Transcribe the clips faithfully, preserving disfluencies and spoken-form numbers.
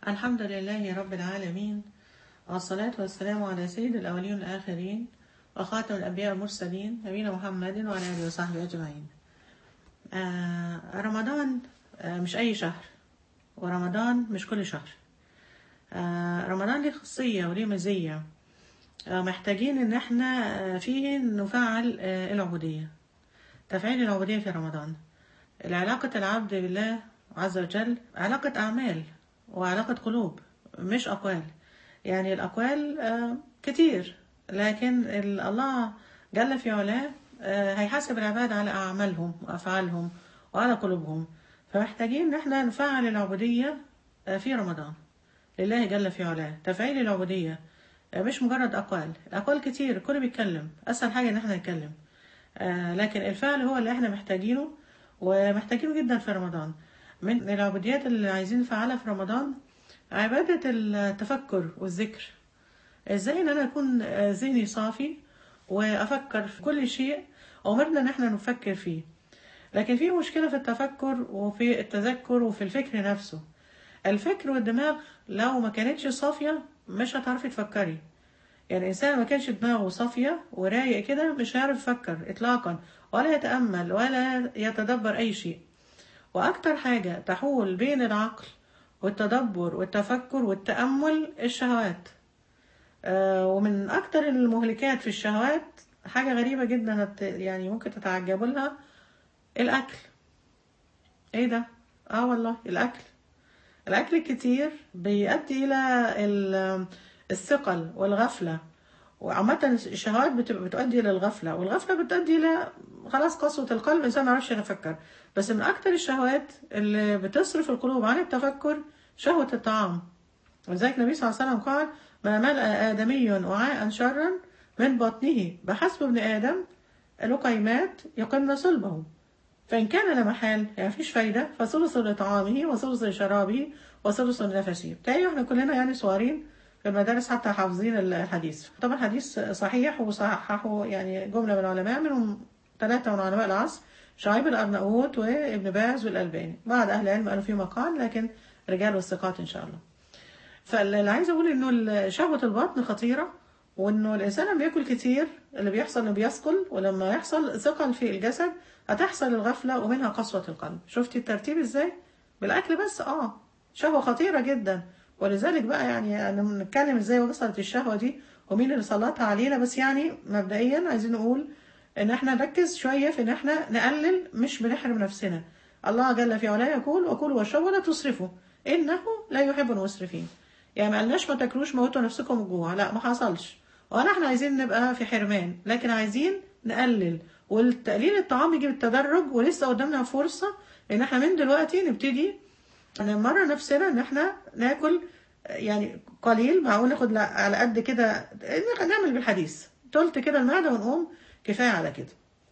الحمد لله رب العالمين، والصلاة والسلام على سيد الأولين والآخرين وخاتم الأنبياء والمرسلين نبينا محمد وعلى آله وصحبه أجمعين. آه رمضان آه مش أي شهر، ورمضان مش كل شهر. آه رمضان ليه خاصية وليه مزية. آه محتاجين إن احنا آه فيه نفعل آه العبودية، تفعيل العبودية في رمضان. علاقة العبد بالله عز وجل علاقة أعمال وعلاقة قلوب مش أقوال. يعني الأقوال آه، كتير، لكن ال- الله جل في علاه آه، هيحاسب العباد على أعمالهم وأفعالهم وعلى قلوبهم. فمحتاجين إن احنا نفعل العبودية آه، في رمضان لله جل في علاه. تفعيل العبودية آه، مش مجرد أقوال. الأقوال كتير، الكل بيتكلم، أسهل حاجة إن احنا نتكلم. آه، لكن الفعل هو اللي احنا محتاجينه، ومحتاجينه جدا في رمضان. من العبوديات اللي عايزين نفعلها في رمضان عبادة التفكر والذكر. ازاي ان انا اكون آه، ذهني صافي وافكر في كل شيء امرنا ان احنا نفكر فيه. لكن في مشكلة في التفكر وفي التذكر وفي الفكر نفسه. الفكر والدماغ لو ما كانتش صافية مش هتعرفي تفكري. يعني الإنسان ما كانش دماغه صافية ورايق كده مش هيعرف يفكر إطلاقا، ولا يتأمل ولا يتدبر أي شيء. وأكتر حاجة تحول بين العقل والتدبر والتفكر والتأمل الشهوات. آه، ومن أكتر المهلكات في الشهوات حاجة غريبة جدا، هت- يعني ممكن تتعجبوا لها: الأكل. إيه ده؟ آه والله الأكل. الأكل الكتير بيؤدي إلى ال- الثقل والغفلة. وعامة الشهوات بتبقى بتؤدي إلى الغفلة، والغفلة بتؤدي إلى خلاص قسوة القلب، الإنسان ما يعرفش يتفكر. بس من أكتر الشهوات اللي بتصرف القلوب عن التفكر شهوة الطعام. ولذلك النبي صلى الله عليه وسلم قال: ما ملأ آدمي وعاء شرا من بطنه بحسب ابن آدم لقيمات يقمن صلبه، فإن كان لا محال يعني مفيش فايدة فثلث لطعامه وثلث لشرابه وثلث لنفسه. بتاعي احنا كلنا يعني صغيرين في المدارس حتى حافظين الحديث. طبعا حديث صحيح وصححه يعني جملة من العلماء، منهم ثلاثة من علماء العصر: شعيب الأرناؤوط وابن باز والألباني. بعض أهل العلم قالوا فيه مقال، لكن رجال والثقات إن شاء الله. فاللي عايزه اقول انه شهوة البطن خطيرة، وانه الانسان لما بياكل كتير اللي بيحصل انه بيثقل، ولما يحصل ثقل في الجسد هتحصل الغفلة ومنها قسوة القلب. شفتي الترتيب ازاي؟ بالاكل بس اه شهوة خطيرة جدا. ولذلك بقى يعني انا بنتكلم ازاي وصلت الشهوة دي ومين اللي سلطها علينا. بس يعني مبدئيا عايزين نقول ان احنا نركز شوية في ان احنا نقلل، مش بنحرم نفسنا. الله جل في علاه يقول: وكلوا واشربوا ولا تسرفوا انه لا يحب المسرفين. يعني ما قالناش ما تاكلوش موتوا نفسكم الجوع، لا ما حصلش. ولا احنا عايزين نبقى في حرمان، لكن عايزين نقلل. والتقليل الطعام يجي بالتدرج، ولسه قدامنا فرصة ان احنا من دلوقتي نبتدي نمرن نفسنا ان احنا ناكل يعني قليل. معقول ناخد لا- على قد كده، نعمل بالحديث تلت كده المعدة ونقوم كفاية على كده.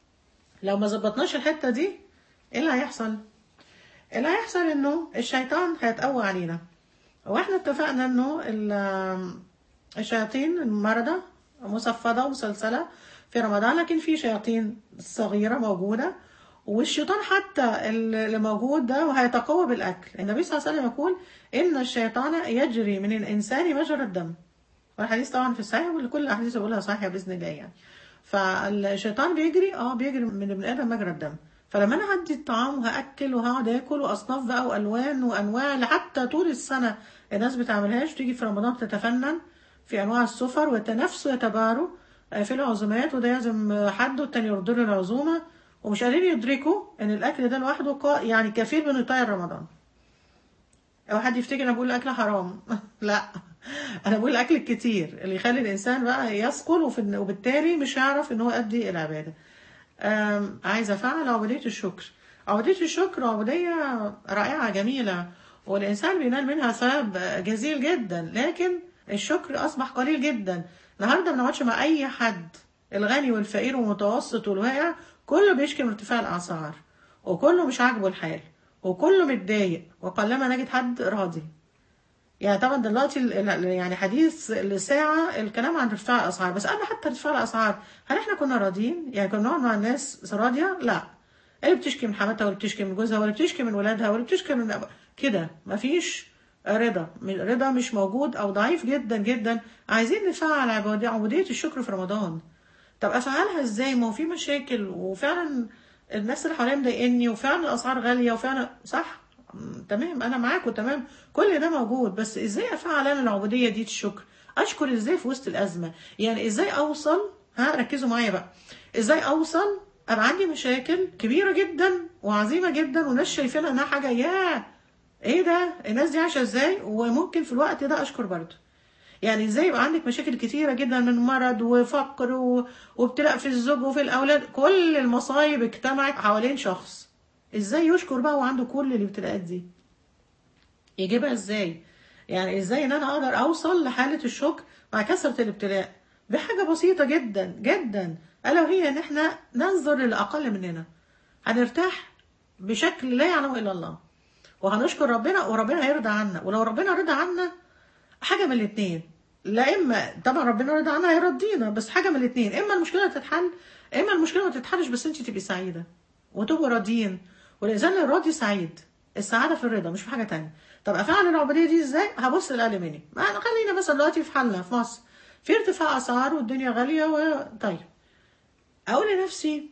لو ما ظبطناش الحتة دي ايه اللي هيحصل؟ اللي هيحصل انه الشيطان هيتقوى علينا. واحنا اتفقنا انه ال- الشياطين المردة مصفدة ومسلسلة في رمضان، لكن في شياطين صغيرة موجودة. والشيطان حتى اللي موجود ده وهيتقوى بالأكل. النبي صلى الله عليه وسلم يقول: إن الشيطان يجري من الإنسان مجرى الدم. والحديث طبعا في الصحيح، وكل الأحاديث اللي بقولها صحيحة بإذن الله يعني. فالشيطان بيجري اه بيجري من ابن آدم مجرى الدم. فلما انا هدي الطعام وهاكل وهقعد اكل واصناف بقى والوان وانواع اللي حتى طول السنه الناس بتعملهاش، تيجي في رمضان تتفنن في انواع السفر ويتنافسوا يتباروا آه، في العزومات، وده يعزم حد والتاني يرد له العزومه، ومش قادرين يدركوا ان الاكل ده لوحده قا- يعني كفيل بانه يطير رمضان. او حد يفتكر انا بقول الاكل حرام لا، انا بقول الاكل الكتير اللي يخلي الانسان بقى يثقل، وفي- وبالتالي مش هيعرف ان هو يؤدي العباده. أم، عايزة أفعل عبودية الشكر. عبودية الشكر عبودية رائعة جميلة، والإنسان بينال منها ثواب جزيل جدا، لكن الشكر أصبح قليل جدا. النهاردة ما نقعدش مع أي حد، الغني والفقير والمتوسط والواقع، كله بيشكي من ارتفاع الأسعار، وكله مش عاجبه الحال، وكله متضايق، وقلما نجد حد راضي. يعني طبعا دلوقتي ال- ال- يعني حديث الساعة الكلام عن ارتفاع الأسعار، بس قبل حتى ارتفاع الأسعار هل احنا كنا راضيين؟ يعني كنا نقعد مع الناس راضية؟ لا. اللي بتشكي من حماتها، واللي بتشكي من جوزها، واللي بتشكي من ولادها، واللي بتشكي من أب- كده مفيش رضا رضا مش موجود او ضعيف جدا جدا. عايزين نفعل عبودية عبودية الشكر في رمضان. طب افعلها ازاي؟ ما هو في مشاكل، وفعلا الناس اللي حواليا مضايقني، وفعلا الاسعار غاليه، وفعلا صح. م، تمام، انا معاك وتمام، كل ده موجود، بس ازاي افعل انا العبوديه دي الشكر؟ اشكر ازاي في وسط الازمه؟ يعني ازاي اوصل، ها ركزوا معايا بقى، ازاي اوصل ابقى عندي مشاكل كبيره جدا وعظيمه جدا وناس شايفينها انها حاجه، ياه ايه ده، الناس دي عايشه ازاي، وممكن في الوقت ده اشكر برضه. يعني ازاي يبقى عندك مشاكل كتيرة جدا من مرض وفقر و... وابتلاء في الزوج وفي الأولاد، كل المصايب اجتمعت حوالين شخص، ازاي يشكر بقى وعنده كل الابتلاءات دي؟ يجيبها ازاي؟ يعني ازاي ان انا اقدر اوصل لحالة الشكر مع كثرة الابتلاء؟ بحاجة بسيطة جدا جدا، الا وهي ان احنا ننظر للأقل مننا، هنرتاح بشكل لا يعلمه الا الله، وهنشكر ربنا وربنا هيرضى عنا. ولو ربنا رضى عنا، حاجه من الاثنين، لا اما طبعا ربنا رضى عنها هيرضينا، بس حاجه من الاثنين، اما المشكله تتحل، اما المشكله ما تتحلش بس انت تبقي سعيده وتبقوا راضيين. والانسان الراضي سعيد، السعاده في الرضا مش في حاجه تانية. طب افعل العبوديه دي ازاي؟ هبص للاقل مني، ما أنا خلينا مثلا دلوقتي في حالنا في مصر، في ارتفاع اسعار والدنيا غاليه و... طيب اقول لنفسي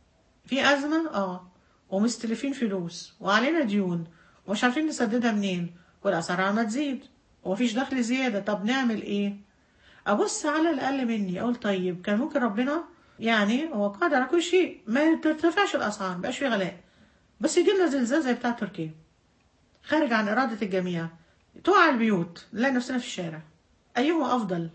في ازمه، اه، ومستلفين فلوس وعلينا ديون ومش عارفين نسددها منين، والاسعار عماله تزيد ومفيش دخل زياده، طب نعمل ايه؟ ابص على الاقل مني، اقول طيب كان ممكن ربنا، يعني هو قادر على كل شيء، ما ترتفعش الاسعار، مبقاش في غلاء، بس يجي لنا زلزال زي بتاع تركيا خارج عن اراده الجميع، تقع البيوت، نلاقي نفسنا في الشارع. ايهما افضل؟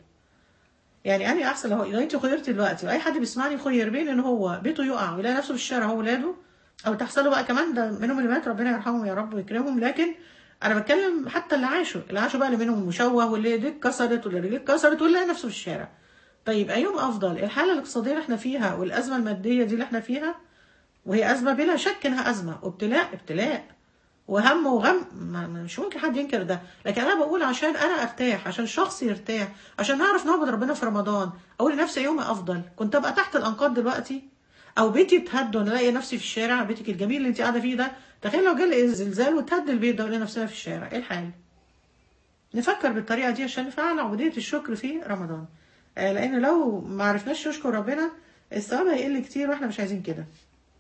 يعني اني احسن؟ لو لو انت خيرتي دلوقتي واي حد بيسمعني خير بين ان هو بيته يقع ويلاقي نفسه في الشارع هو ولاده، او تحصل له بقى كمان، ده منهم اللي مات ربنا يرحمهم يا رب ويكرمهم، لكن انا بتكلم حتى اللي عاشوا، اللي عاشوا بقى اللي منهم المشوه واللي ايديه اتكسرت واللي رجليه اتكسرت واللي لقى نفسه في الشارع. طيب ايهم افضل؟ الحاله الاقتصاديه اللي احنا فيها والازمه الماديه دي اللي احنا فيها، وهي ازمه بلا شك انها ازمه وابتلاء ابتلاء وهم وغم، ما ما- مش ممكن حد ينكر ده، لكن انا بقول عشان انا ارتاح، عشان شخص يرتاح، عشان نعرف نعبد ربنا في رمضان، اقول لنفسي يوم افضل كنت ابقى تحت الانقاض دلوقتي، او بيتي اتهد وانا الاقي نفسي في الشارع، بيتك الجميل اللي انت قاعده فيه ده، تخيل لو جالي زلزال وتهد البيت ده ولقينا نفسنا في الشارع، ايه الحال؟ نفكر بالطريقه دي عشان نفعل عبوديه الشكر في رمضان. آه، لان لو ما عرفناش نشكر ربنا، الثواب هيقل كتير واحنا مش عايزين كده.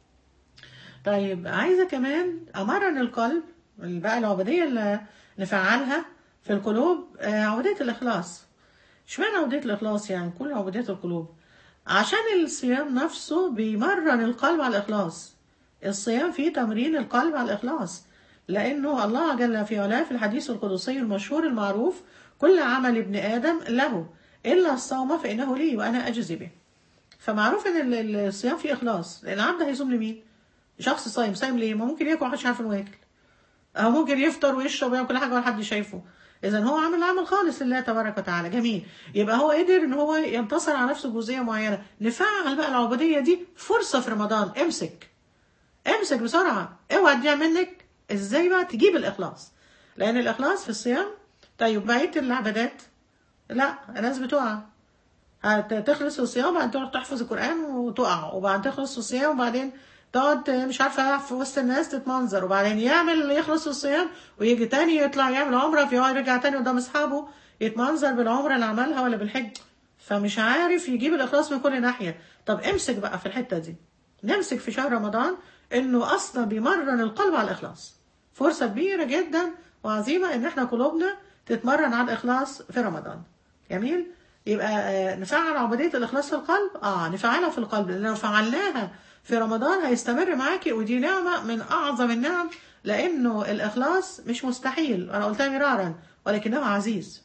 طيب عايزة كمان أمرن القلب، بقى العبودية اللي نفعلها في القلوب، آه، عبودية الإخلاص. اشمعنى عبودية الإخلاص؟ يعني كل عبودية القلوب، عشان الصيام نفسه بيمرن القلب على الإخلاص. الصيام فيه تمرين القلب على الإخلاص، لأنه الله جل في علاه في الحديث القدسي المشهور المعروف: كل عمل ابن آدم له إلا الصوم فإنه لي وأنا أجزي به. فمعروف إن ال- الصيام فيه إخلاص، لأن العبد هيصوم لمين؟ شخص صايم، صايم ليه؟ ما ممكن ياكل محدش عارف انه ياكل، او ممكن يفطر ويشرب ويعمل كل حاجه ولا حد شايفه، اذا هو عامل عمل خالص لله تبارك وتعالى، جميل. يبقى هو قدر ان هو ينتصر على نفسه جزئيه معينه. نفعل بقى العبوديه دي، فرصه في رمضان، امسك امسك بسرعه، اوعى تضيع منك. ازاي بقى تجيب الاخلاص؟ لان الاخلاص في الصيام. طيب بقيه العبادات لا، الناس بتقع، هتخلص في الصيام وبعدين تقعد تحفظ القرآن وتقع، وبعدين تخلص في الصيام وبعدين تقعد مش عارفة في وسط الناس تتمنظر، وبعدين يعمل يخلص في الصيام ويجي تاني يطلع يعمل عمرة، في يرجع تاني قدام أصحابه يتمنظر بالعمرة اللي عملها ولا بالحج، فمش عارف يجيب الإخلاص من كل ناحية. طب امسك بقى في الحتة دي، نمسك في شهر رمضان إنه أصلا بيمرن القلب على الإخلاص. فرصة كبيرة جدا وعظيمة إن احنا قلوبنا تتمرن على الإخلاص في رمضان. جميل. يبقى آه، نفعل عبودية الإخلاص في القلب، اه نفعلها في القلب، لأن لو فعلناها في رمضان هيستمر معاكي، ودي نعمة من أعظم النعم، لأنه الإخلاص مش مستحيل، أنا قلتها مرارا، ولكنه عزيز.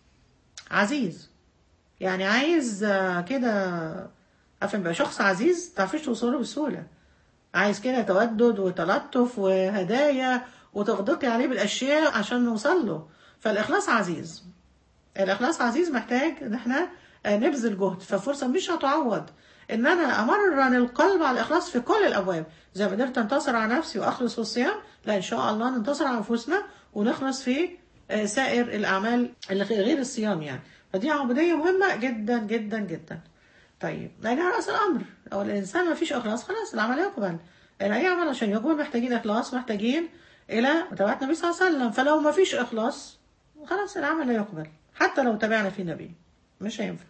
عزيز يعني عايز آه، كده، عارفة يبقى شخص عزيز تعرفيش توصله بسهولة، عايز كده تودد وتلطف وهدايا وتغدقي عليه بالأشياء عشان نوصل له. فالإخلاص عزيز، الإخلاص عزيز، محتاج إن احنا آه، نبذل جهد، ففرصة مش هتعوض إن أنا أمرن القلب على الإخلاص في كل الأبواب. زي ما قدرت أنتصر على نفسي وأخلص في الصيام، لا إن شاء الله ننتصر على أنفسنا ونخلص في آه، سائر الأعمال اللي غير الصيام يعني. فدي عبودية مهمة جدا جدا جدا. طيب يعني على رأس الأمر، لو الإنسان ما فيش إخلاص خلاص العمل يقبل، لأن أي عمل عشان يقبل محتاجين إخلاص، محتاجين إلى متابعة النبي صلى الله عليه وسلم. فلو ما فيش إخلاص خلاص العمل لا يقبل حتى لو تابعنا فيه نبي، مش هينفع.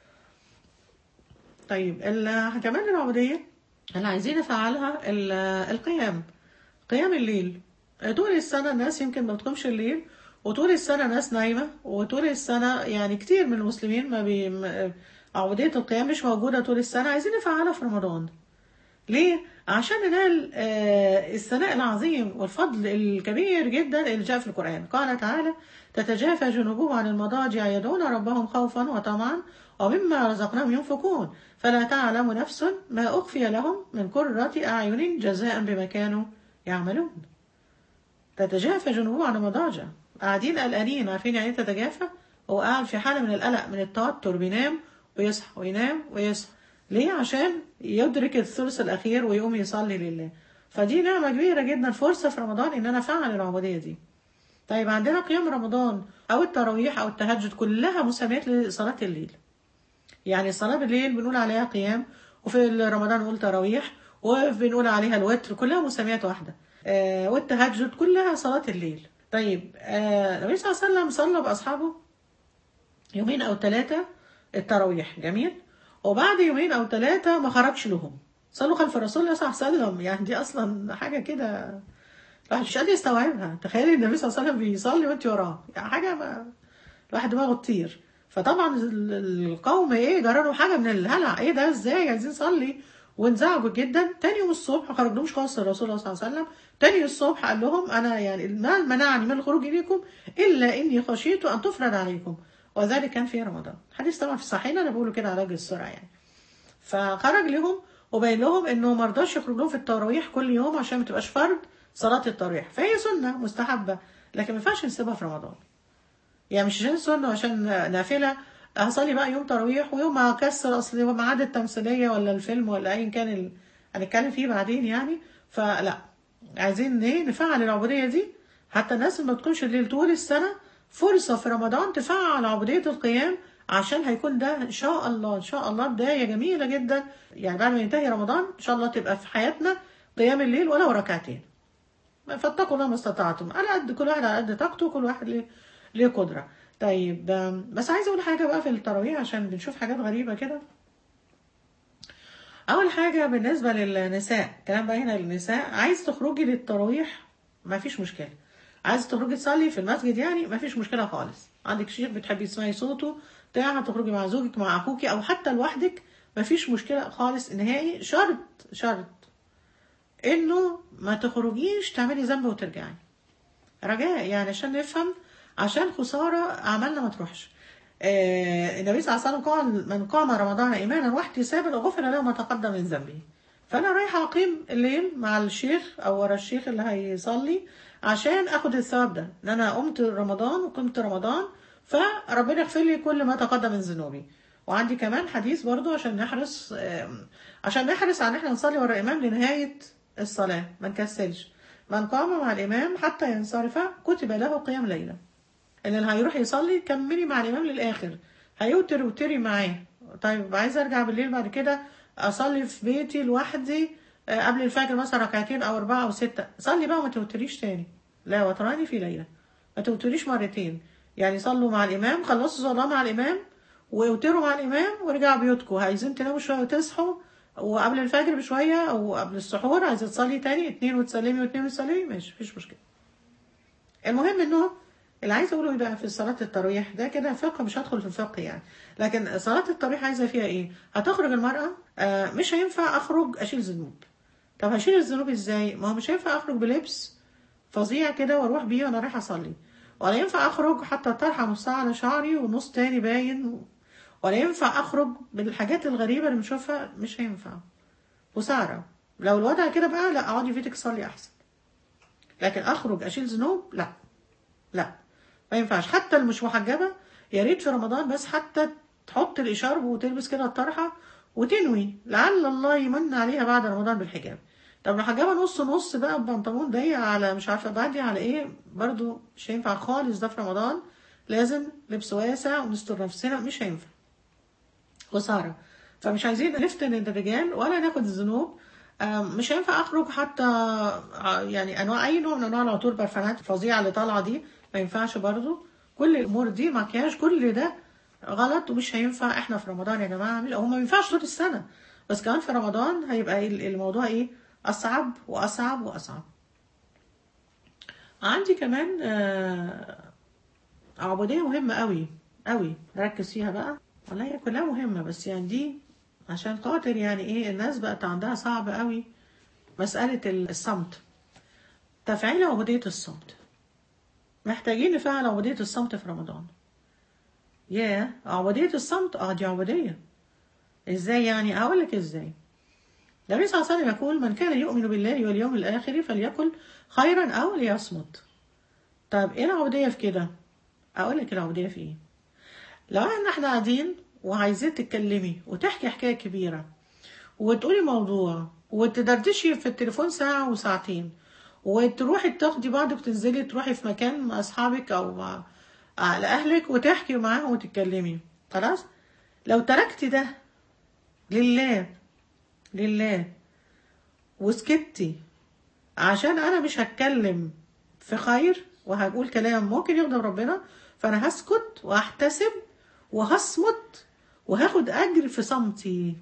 طيب ال- كمان العبودية اللي عايزين نفعلها ال- القيام، قيام الليل. طول السنة الناس يمكن ما بتقومش الليل، وطول السنة ناس نايمة، وطول السنة يعني كتير من المسلمين ما بي م- عبودية القيام مش موجودة طول السنة. عايزين نفعلها في رمضان. ليه؟ عشان ننال آه، الثناء العظيم والفضل الكبير جدا اللي جاء في القرآن. قال تعالى: تتجافى جنوبهم عن المضاجع يدعون ربهم خوفا وطمعا ومما رزقناهم ينفقون فلا تعلم نفس ما أخفي لهم من قرة أعين جزاء بما كانوا يعملون. تتجافى جنوبهم عن المضاجع، قاعدين قلقانين. عارفين يعني ايه تتجافى؟ هو قاعد في حالة من القلق من التوتر، بينام ويصحى وينام ويصحى. ليه؟ عشان يدرك الثلث الأخير ويقوم يصلي لله. فدي نعمة كبيرة جدا، فرصة في رمضان إن أنا أفعل العبودية دي. طيب عندنا قيام رمضان أو التراويح أو التهجد كلها مسميات لصلاة الليل. يعني صلاة بالليل بنقول عليها قيام، وفي رمضان نقول تراويح، وبنقول عليها الوتر، كلها مسميات واحدة. آه والتهجد كلها صلاة الليل. طيب آه النبي صلى الله عليه وسلم صلى بأصحابه يومين أو ثلاثة التراويح، جميل، وبعد يومين أو ثلاثة ما خرجش لهم، صلوا خلف الرسول صلى الله عليه وسلم. يعني دي أصلا حاجة كده الواحد مش قادر يستوعبها. تخيلي النبي صلى الله عليه وسلم بيصلي وانت وراه، يعني حاجة ما الواحد دماغه تطير. فطبعا ال- القوم ايه جرالهم حاجة من الهلع، ايه ده ازاي عايزين نصلي، وانزعجوا جدا. تاني يوم الصبح ما خرجلهمش خالص الرسول صلى الله عليه وسلم. تاني يوم الصبح قال لهم: انا يعني ما منعني من الخروج اليكم الا اني خشيت ان تفرض عليكم، وذلك كان في رمضان. حديث طبعا في الصحيحين، انا بقوله كده على وجه السرعه يعني. فخرج لهم وبين لهم انه ما رضاش يخرج لهم في التراويح كل يوم عشان ما تبقاش فرض صلاه التراويح، فهي سنه مستحبه لكن ما ينفعش نسيبها في رمضان. يعني مش عشان سنه عشان نافله هصلي بقى يوم تراويح ويوم اكسر اصل ميعاد التمثيليه ولا الفيلم ولا ايا كان ال... هنتكلم فيه بعدين يعني. فلا، عايزين ايه نفعل العبوديه دي. حتى الناس اللي ما بتكونش الليل طول السنه فرصه في رمضان تفعل عبوديه القيام، عشان هيكون ده ان شاء الله ان شاء الله بدايه جميله جدا. يعني بعد ما ينتهي رمضان ان شاء الله تبقى في حياتنا قيام الليل ولو ركعتين. فاتقوا الله ما استطعتم، على قد كل واحد على قد طاقته، كل واحد ليه ليه قدرة. طيب آم، بس عايزه اقول حاجه بقى في التراويح عشان بنشوف حاجات غريبه كده. اول حاجه بالنسبه للنساء، كلام بقى هنا للنساء، عايز تخرجي للتراويح ما فيش مشكله، عايز تخرجي تصلي في المسجد يعني ما فيش مشكله خالص. عندك شيخ بتحبي تسمعي صوته بتاع، تخرجي مع زوجك مع اخوكي او حتى لوحدك ما فيش مشكله خالص نهائي. شرط شرط انه ما تخرجيش تعملي ذنب وترجعي، رجاء يعني عشان نفهم، عشان خسارة أعمالنا ما تروحش. آه النبي صلى الله عليه وسلم قال: من قام رمضان إيمانا واحتسابا غفر له ما تقدم من ذنبه. فأنا رايحة أقيم الليل مع الشيخ أو ورا الشيخ اللي هيصلي عشان أخد الثواب ده، إن أنا قمت رمضان وقمت رمضان، فربنا يغفر لي كل ما تقدم من ذنوبي. وعندي كمان حديث برضو عشان نحرص آه عشان نحرص على إن احنا نصلي ورا الإمام لنهاية الصلاة، ما نكسلش. من قام مع الإمام حتى ينصرف كتب له قيام ليلة. إن اللي هيروح يصلي كملي مع الإمام للآخر، هيوتر وتري معاه. طيب عايزة أرجع بالليل بعد كده أصلي في بيتي لوحدي آه، قبل الفجر مثلا ركعتين أو أربعة أو ستة، صلي بقى وما توتريش تاني. لا وتراني في ليلة، ما توتريش مرتين. يعني صلوا مع الإمام، خلصوا صلاة مع الإمام ويوتروا مع الإمام ورجعوا بيوتكم. عايزين تناموا شوية وتصحوا وقبل الفجر بشوية أو قبل السحور عايزة تصلي تاني اتنين وتسلمي واتنين وتسلمي، ماشي مفيش مشكلة. المهم إنه اللي عايزة أقوله إيه بقى في صلاة التراويح ده كده فقه، مش هدخل في الفقه يعني. لكن صلاة التراويح عايزة فيها إيه؟ هتخرج المرأة آه مش هينفع أخرج أشيل ذنوب. طب هشيل الذنوب إزاي؟ ما هو مش هينفع أخرج بلبس فظيع كده وأروح بيه وأنا رايحة أصلي، ولا ينفع أخرج حتى الطرحة نصها على شعري ونص تاني باين، ولا ينفع أخرج بالحاجات الغريبة اللي بنشوفها، مش هينفع. وسارة لو الوضع كده بقى لا اقعدي في بيتك صلي احسن. لكن اخرج اشيل ذنوب لا لا ما ينفعش. حتى اللي مش محجبه يا ريت في رمضان بس حتى تحط الاشارب وتلبس كده الطرحه وتنوي لعل الله يمن عليها بعد رمضان بالحجاب. طب لو حجابه نص نص بقى ببنطلون ضيق على مش عارفه بعدي على ايه، برضو مش هينفع خالص ده في رمضان. لازم لبس واسع ونستر نفسنا، مش هينفع. وسارة فمش عايزين نفتن الرجال ولا ناخد الذنوب. آم، مش هينفع اخرج حتى ع- يعني انواع اي نوع من انواع العطور برفانات فظيعه اللي طالعه دي ما ينفعش برضو. كل الامور دي مكياج، كل ده غلط ومش هينفع. احنا في رمضان يا جماعه، هو ما ينفعش طول السنه، بس كمان في رمضان هيبقى الموضوع ايه، اصعب واصعب واصعب. عندي كمان آه، عبوديه مهمه قوي قوي، نركز فيها بقى. والله هي كلها مهمه، بس يعني دي عشان خاطر يعني ايه الناس بقت عندها صعب قوي مساله الصمت. تفعيل عبوديه الصمت، محتاجين نفعل عبوديه الصمت في رمضان. ياه، عبوديه الصمت، اه دي عبوديه. ازاي يعني؟ اقول لك ازاي. النبي صلى الله عليه وسلم يقول: من كان يؤمن بالله واليوم الآخر فليقل خيرا أو ليصمت. طب إيه العبودية في كده؟ أقول لك العبودية في إيه. لو إحنا إحنا قاعدين وعايزين تتكلمي وتحكي حكاية كبيرة وتقولي موضوع وتدردشي في التليفون ساعة وساعتين، وتروحي تاخدي بعضك وتنزلي تروحي في مكان مع أصحابك أو مع على أهلك وتحكي معاهم وتتكلمي، خلاص؟ لو تركتي ده لله، لله وسكتي عشان انا مش هتكلم في خير وهقول كلام ممكن يغضب ربنا، فانا هسكت واحتسب وهصمت وهاخد اجر في صمتي.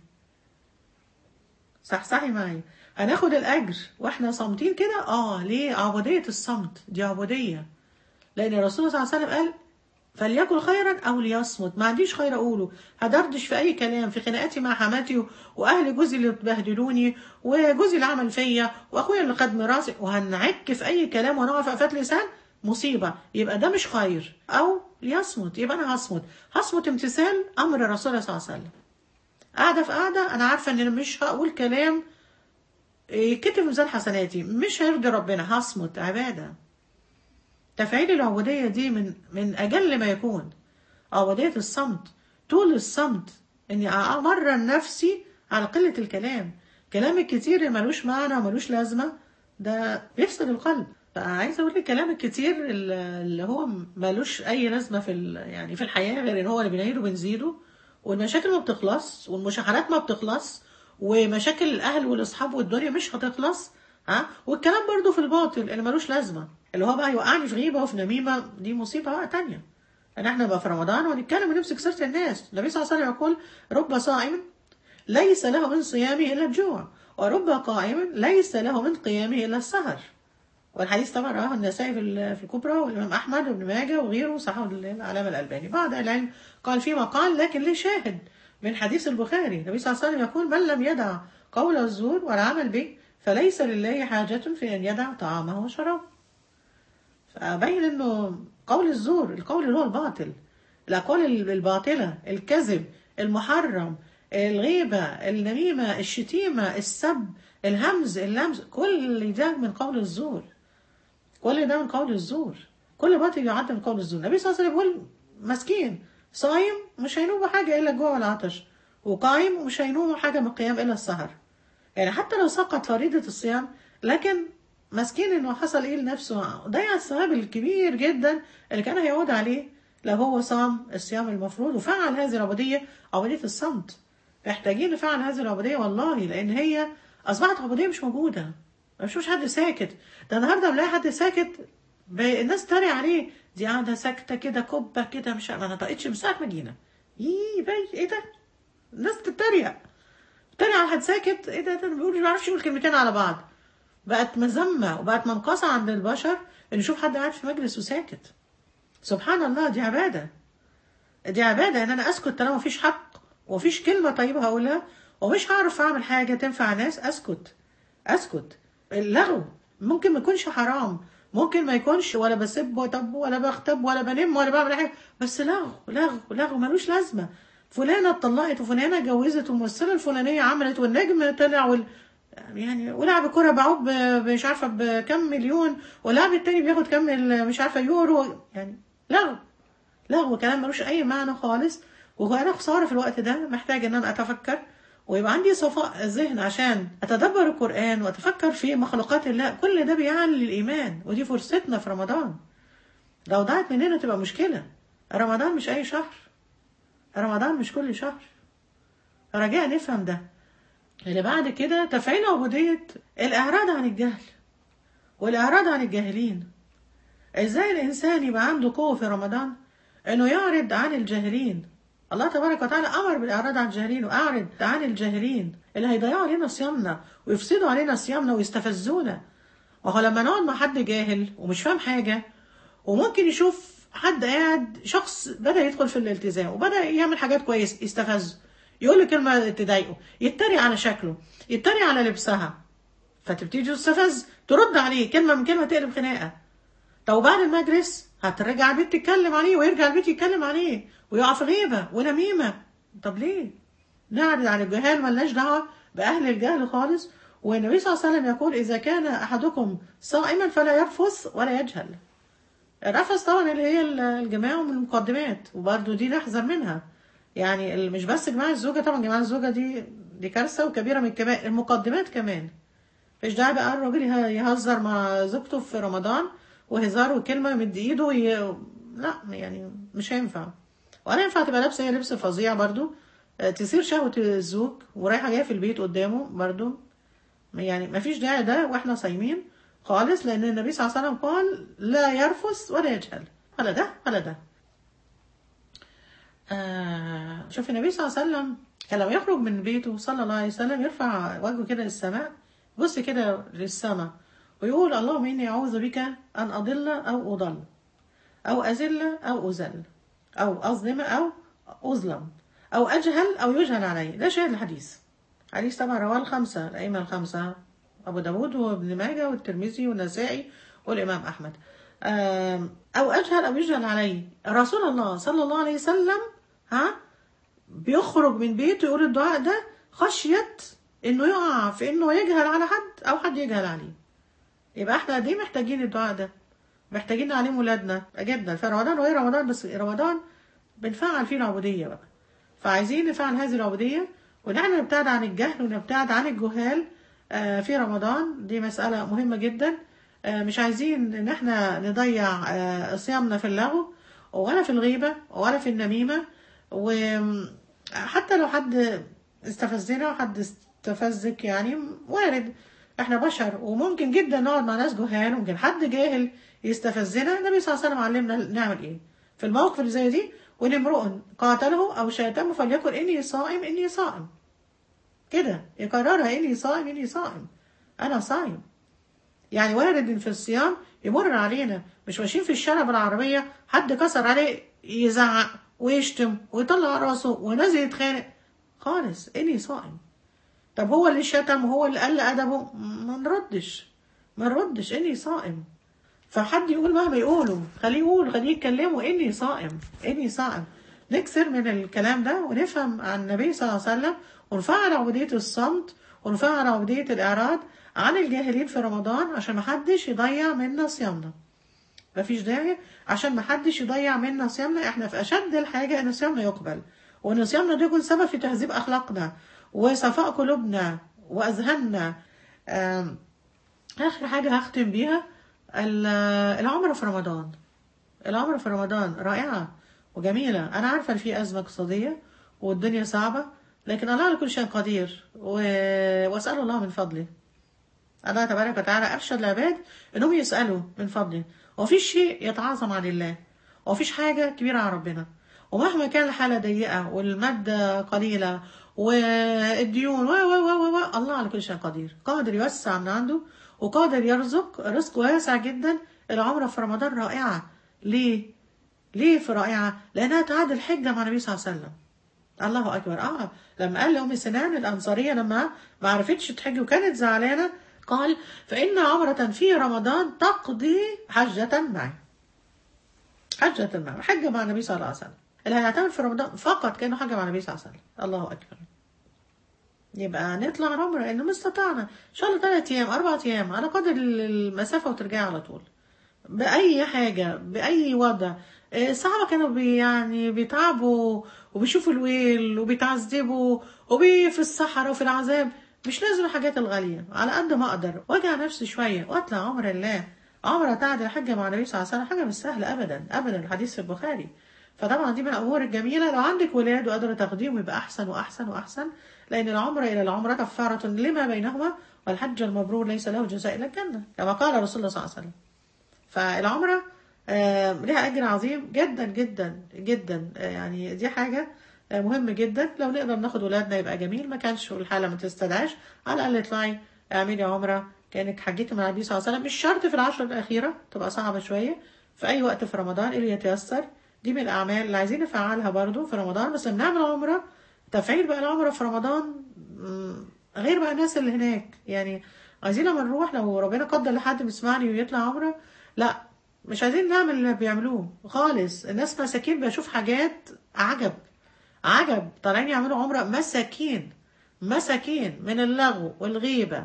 صحصحي معايا، هناخد الاجر واحنا صامتين كده. اه ليه؟ عبودية الصمت دي عبودية، لان الرسول صلى الله عليه وسلم قال: فليكن خيرا او ليصمت. ما عنديش خير اقوله، هدردش في اي كلام في خناقاتي مع حماتي و- واهل جوزي اللي بهدلوني وجوزي اللي عمل فيا واخويا اللي خد ميراثي، وهنعك في اي كلام ونقع في قفات لسان، مصيبه. يبقى ده مش خير. او ليصمت، يبقى انا هصمت، هصمت امتثال امر الرسول صلى الله عليه وسلم. قاعده في قاعده انا عارفه ان انا مش هقول كلام يكتب في ميزان حسناتي، مش هيرضي ربنا، هصمت. عباده. تفعيل العبودية دي من من أجل ما يكون. عبودية الصمت، طول الصمت، إني أمرن نفسي على قلة الكلام. كلام الكتير اللي ملوش معنى وملوش لازمة ده بيفسد القلب. فعايزة أقول لك كلام الكتير اللي هو ملوش أي لازمة في ال- يعني في الحياة، غير إن هو اللي بنعيده وبنزيده، والمشاكل ما بتخلص والمشاحنات ما بتخلص، ومشاكل الأهل والأصحاب والدنيا مش هتخلص. ها، والكلام برضو في الباطل اللي ملوش لازمة، اللي هو بقى يوقعني في غيبة وفي نميمة، دي مصيبة بقى تانية. ان احنا بقى في رمضان ونتكلم ونمسك سيرة الناس. النبي صلى الله عليه وسلم يقول: رب صائم ليس له من صيامه الا الجوع، ورب قائم ليس له من قيامه الا السهر. والحديث طبعا رواه النسائي في ال- في الكبرى، والامام احمد وابن ماجه وغيره، صححه العلامه الالباني. بعض العلم قال فيما قال، لكن ليه شاهد من حديث البخاري. النبي صلى الله عليه وسلم يقول: من لم يدع قول الزور والعمل به فليس لله حاجة في ان يدع طعامه وشرابه. فأبين إنه قول الزور، القول اللي هو الباطل، الأقوال الباطلة، الكذب، المحرم، الغيبة، النميمة، الشتيمة، السب، الهمز، اللمز، كل ده من قول الزور. كل ده من قول الزور. كل باطل يعد من قول الزور. النبي صلى الله عليه وسلم يقول: مسكين صايم مش هينوم حاجة إلا الجوع والعطش، وقايم ومش هينوم حاجة من القيام إلا السهر. يعني حتى لو سقط فريضة الصيام، لكن مسكين انه حصل ايه لنفسه، ضيع الثواب الكبير جدا اللي كان هيعود عليه لو هو صام الصيام المفروض وفعل هذه العبودية، عبودية الصمت. محتاجين نفعل هذه العبودية والله، لان هي اصبحت عبودية مش موجودة. ما بشوفش حد ساكت. ده النهارده بلاقي حد ساكت، ب- الناس تتريق عليه: دي قاعدة ساكتة كده كبة كده، مش ما نطقتش من ساعة ما جينا. يي باي ايه ده؟ الناس تتريق، تاني على حد ساكت. ايه ده؟ ده ما بيقولش، ما بيعرفش يقول كلمتين على بعض. بقت مذمة وبقت منقصة عند البشر ان يشوف حد قاعد في مجلس وساكت. سبحان الله، دي عبادة. دي عبادة ان انا اسكت طالما مفيش حق ومفيش كلمة طيبة هقولها ومش هعرف اعمل حاجة تنفع ناس. اسكت، اسكت. اللغو ممكن ما يكونش حرام، ممكن ما يكونش ولا بسب وطب ولا بغتب ولا بنم ولا بعمل حاجة، بس لغو لغو لغو ملوش لازمة. فلانة اتطلقت وفلانة اتجوزت والممثلة الفلانية عملت والنجم طلع وال... يعني ولعب كرة باعوه ب- مش عارفة بكم مليون، واللاعب التاني بياخد كم ال- مش عارفة يورو. يعني لغو لغو، كلام ملوش أي معنى خالص. وأنا خسارة في الوقت ده محتاج إن أنا أتفكر ويبقى عندي صفاء ذهن عشان أتدبر القرآن وأتفكر في مخلوقات الله. كل ده بيعلي الإيمان، ودي فرصتنا في رمضان. لو ضاعت مننا تبقى مشكلة. رمضان مش أي شهر، رمضان مش كل شهر. رجاء نفهم ده. اللي بعد كده تفعيل عبودية الإعراض عن الجهل والإعراض عن الجاهلين. ازاي الانسان يبقى عنده قوة في رمضان انه يعرض عن الجاهلين؟ الله تبارك وتعالى امر بالاعراض عن الجاهلين، واعرض عن الجاهلين اللي هيضيعوا علينا صيامنا ويفسدوا علينا صيامنا ويستفزونا. وهو لما نقعد مع حد جاهل ومش فاهم حاجة، وممكن يشوف حد قاعد شخص بدأ يدخل في الالتزام وبدأ يعمل حاجات كويس، يستفزه، يقول له كلمة تضايقه، يتريق على شكله، يتريق على لبسها، فتبتدي تستفز، ترد عليه كلمة من كلمة تقلب خناقة. طب وبعد المجلس هترجع البيت تتكلم عليه، ويرجع البيت يتكلم عليه، ويقع في غيبة ونميمة. طب ليه؟ نعرض عن الجهال، ملناش دعوة بأهل الجهل خالص. والنبي صلى الله عليه وسلم يقول إذا كان أحدكم صائما فلا يرفث ولا يجهل. الرفث طبعا اللي هي الجماع من المقدمات، وبرده دي نحذر منها. يعني مش بس جماع الزوجة، طبعا جماع الزوجة دي دي كارثة وكبيرة من الكبائر. المقدمات كمان مش داعي بقى الراجل يهزر مع زوجته في رمضان، وهزار وكلمة يمد ايده وي... لا يعني مش هينفع. ولا ينفع تبقى لابسة هي لبس فظيع برضو تثير شهوة الزوج ورايحة جاية في البيت قدامه برضو. يعني ما فيش داعي ده واحنا صايمين خالص، لأن النبي صلى الله عليه وسلم قال لا يرفث ولا يجهل، ولا ده ولا ده. آه شوف النبي صلى الله عليه وسلم كان لما يخرج من بيته صلى الله عليه وسلم يرفع وجهه كده للسماء، بص كده للسماء، ويقول اللهم إني أعوذ بك أن أضل أو أضل، أو أذل أو أذل، أو أظلم أو أظلم، أو أجهل أو يجهل علي. ده شاهد الحديث. حديث طبعا رواه الخمسة، الأئمة الخمسة، أبو داود وابن ماجه والترمذي والنسائي والإمام أحمد. أو أجهل أو يجهل علي. رسول الله صلى الله عليه وسلم ها بيخرج من بيته يقول الدعاء ده خشية إنه يقع في إنه يجهل على حد أو حد يجهل عليه. يبقى احنا دي محتاجين الدعاء ده، محتاجين نعلم ولادنا جدا في رمضان وغير رمضان. بس رمضان بنفعل فيه العبودية بقى، فعايزين نفعل هذه العبودية، ونحن نبتعد عن الجهل ونبتعد عن الجهال في رمضان. دي مسألة مهمة جدا. مش عايزين ان احنا نضيع صيامنا في اللغو ولا في الغيبة ولا في النميمة. وحتى لو حد استفزنا وحد استفزك يعني وارد، احنا بشر وممكن جدا نقعد مع ناس جهال، وممكن حد جاهل يستفزنا. النبي صلى الله عليه وسلم علمنا نعمل ايه في المواقف اللي زي دي. وإن امرؤ قاتله أو شاتمه فليقل إني صائم إني صائم، كده يكررها إني صائم إني صائم، أنا صائم. يعني وارد إن في الصيام يمر علينا مش ماشيين في الشارع بالعربية حد كسر عليه يزعق ويشتم ويطلع راسه ونازل يتخانق خالص، إني صائم. طب هو اللي شتم وهو اللي قل أدبه، ما نردش ما نردش إني صائم. فحد يقول مهما يقولوا خليه يقول، خليه يتكلموا إني صائم إني صائم. نكثر من الكلام ده ونفهم عن النبي صلى الله عليه وسلم، ونفعل عبودية الصمت، ونفعل عبودية الإعراض عن الجاهلين في رمضان، عشان محدش يضيع منا صيامنا. مفيش داعي عشان محدش يضيع منا صيامنا. احنا في أشد الحاجة إن صيامنا يقبل، وإن صيامنا ده يكون سبب في تهذيب أخلاقنا وصفاء قلوبنا وأذهاننا. آخر حاجة هختم بيها العمرة في رمضان. العمرة في رمضان رائعة وجميلة. أنا عارفة إن في أزمة اقتصادية والدنيا صعبة، لكن الله على كل شيء قدير، و... وأسأل الله من فضله. الله تبارك وتعالى أرشد العباد إنهم يسألوا من فضله. ومفيش شيء يتعاظم عن الله، ومفيش حاجة كبيرة عن ربنا. ومهما كان الحالة ضيقة والمادة قليلة والديون و و و و الله على كل شيء قدير، قادر يوسع من عنده وقادر يرزق رزق واسع جدا. العمرة في رمضان رائعة. ليه؟ ليه في رائعة؟ لأنها تعادل حجة مع النبي صلى الله عليه وسلم. الله أكبر. آه لما قال لأم سنان الأنصارية لما ما عرفتش تحج وكانت زعلانة، قال فإن عمرة في رمضان تقضي حجة معي. حجة معي، حجة مع النبي صلى الله عليه وسلم. اللي هيعتمد في رمضان فقط كأنه حجة مع النبي صلى الله عليه وسلم. الله أكبر. يبقى نطلع عمرة إنه ما استطعنا إن شاء الله ثلاث أيام أربع أيام على قدر المسافة، وترجعي على طول بأي حاجة بأي وضع. الصحابة كانوا بي يعني بيتعبوا وبيشوفوا الويل وبيتعذبوا وبي في الصحراء وفي العذاب. مش لازم الحاجات الغالية، على قد ما أقدر واجع نفسي شوية وأطلع عمرة لله. عمرة تعدل حاجة مع النبي صلى الله عليه وسلم، حاجة مش سهلة أبدا أبدا. الحديث في البخاري. فطبعا دي من الأمور الجميلة. لو عندك ولاد وقادرة تقديم يبقى أحسن وأحسن وأحسن، لأن العمرة إلى العمرة كفارة لما بينهما، والحج المبرور ليس له جزاء إلا الجنة، كما قال رسول الله صلى الله عليه وسلم. فالعمرة آه، ليها أجر عظيم جدا جدا جدا. آه، يعني دي حاجة آه، مهم جدا. لو نقدر ناخد ولادنا يبقى جميل، ما كانش والحالة ما تستدعاش، على الأقل اطلعي اعملي عمرة كأنك حجيتي مع النبي صلى الله عليه وسلم. مش شرط في العشر الأخيرة، تبقى صعبة شوية، في أي وقت في رمضان اللي يتيسر. دي من الأعمال اللي عايزين نفعلها برضو في رمضان. بس بنعمل عمرة، تفعيل بقى العمرة في رمضان مم، غير بقى الناس اللي هناك. يعني عايزين لما نروح، لو ربنا قدر لحد بيسمعني ويطلع عمرة، لا مش عايزين نعمل اللي بيعملوه خالص. الناس مساكين، بشوف حاجات عجب عجب، طالعين يعملوا عمرة مساكين، مساكين من اللغو والغيبة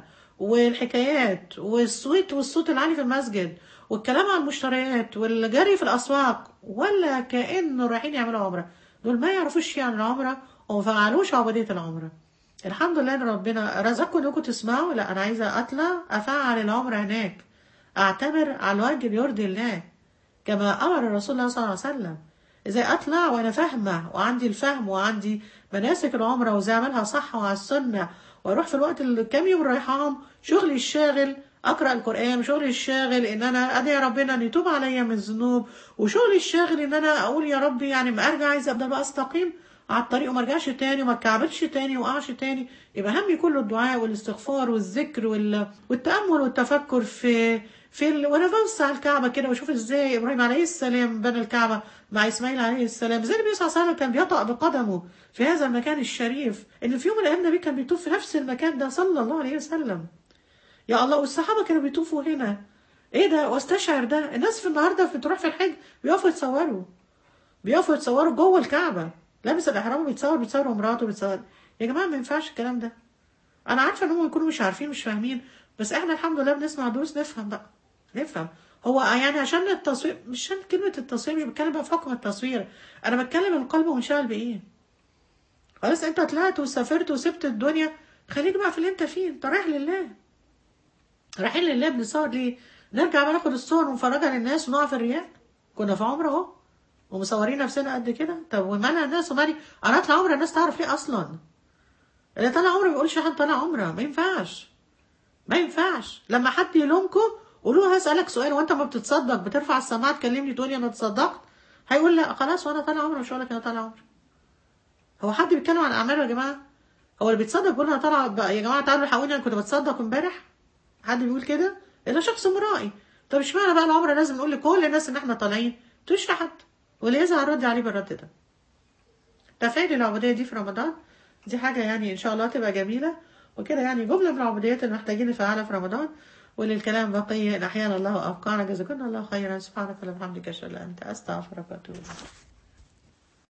والحكايات والصوت والصوت العالي في المسجد والكلام عن المشتريات والجري في الأسواق، ولا كأنه رايحين يعملوا عمرة. دول ما يعرفوش يعني العمرة وما فعلوش عبودية العمرة. الحمد لله ان ربنا رزقكم انكم تسمعوا. لا انا عايزه اطلع افعل العمره هناك، اعتبر على الوجه اللي يرضي الله كما امر الرسول الله صلى الله عليه وسلم. ازاي اطلع وانا فاهمه وعندي الفهم وعندي مناسك العمره وازاي اعملها صح وعلى السنه، واروح في الوقت اللي كام يوم رايحاهم شغلي الشاغل اقرا القران، شغلي الشاغل ان انا ادعي ربنا ان يتوب عليا من الذنوب، وشغلي الشاغل ان انا اقول يا ربي يعني ما ارجع عايزه ابدا بقى استقيم على الطريق وما ارجعش تاني وما اتكعبلش تاني وما تاني. يبقى همي كله الدعاء والاستغفار والذكر وال... والتامل والتفكر في في ال... وانا ببص على الكعبه كده واشوف ازاي ابراهيم عليه السلام بنى الكعبه مع اسماعيل عليه السلام، زي النبي صلى الله عليه وسلم كان بيطأ بقدمه في هذا المكان الشريف، ان في يوم من الايام النبي كان بيطوف في نفس المكان ده صلى الله عليه وسلم. يا الله، والصحابه كانوا بيطوفوا هنا. ايه ده؟ واستشعر ده. الناس في النهارده بتروح في الحج بيقفوا يتصوروا، بيقفوا يتصوروا جوه الكعبه، لابس الاحرام وبيتصور، بيتصور مراته بيتصور. يا جماعه ما ينفعش الكلام ده. انا عارفه ان هم يكونوا مش عارفين مش فاهمين، بس احنا الحمد لله بنسمع دروس نفهم بقى، نفهم. هو يعني عشان التصوير، مش عشان كلمه التصوير، مش بتكلم بقى في حكم التصوير، انا بتكلم القلب منشغل بايه. خلاص انت طلعت وسافرت وسبت الدنيا، خليك بقى في اللي انت فيه. انت رايح لله، رايحين لله. بنصور ليه؟ نرجع بقى ناخد الصور ونفرجها للناس ونقع في الرياء؟ كنا في عمره اهو ومصورين نفسنا قد كده. طب ومالها الناس ومالي انا اطلع عمره؟ الناس تعرف ليه اصلا؟ اللي طالع عمره ما بيقولش حد طالع عمره، ما ينفعش، ما ينفعش. لما حد يلومكم قولوا له هسألك سؤال، وانت ما بتتصدق بترفع السماعه تكلمني تقولي انا تصدقت؟ هيقول لا خلاص وانا طالع عمره مش هقول لك انا طالع عمره. هو حد بيتكلم عن اعماله يا جماعه؟ هو اللي بيتصدق بيقول انا طالع بقى يا جماعه تعالوا الحقوني انا كنت بتصدق امبارح؟ حد بيقول كده؟ ده شخص مرائي. طب اشمعنى بقى العمره لازم نقول لكل الناس ان احنا طالعين؟ تقولش لحد، واللي يزعل رد عليه بالرد ده. تفعيل العبوديه دي في رمضان دي حاجه يعني ان شاء الله تبقى جميله. وكده يعني جمله من العبوديات اللي محتاجين نفعلها في رمضان. وللكلام بقيه، ان احيانا الله ابقانا. جزاكم الله خيرا. سبحانك اللهم وبحمدك اشهد ان لا اله الا انت استغفرك واتوب اليك.